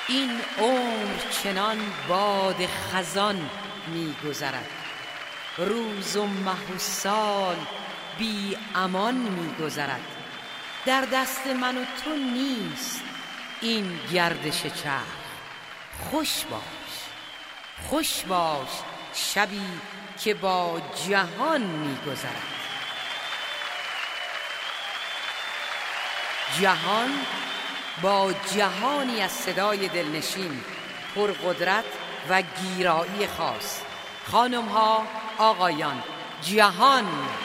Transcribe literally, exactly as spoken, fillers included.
این عمر چنان باد خزان می گذرد، روز و ماه و سال بی امان می گذرد. در دست من و تو نیست این گردش چرخ. خوش باش خوش باش شبی که با جهان می گذرد. جهان با جهانی از صدای دلنشین، پرقدرت و گیرایی خاص. خانم ها، آقایان، جهان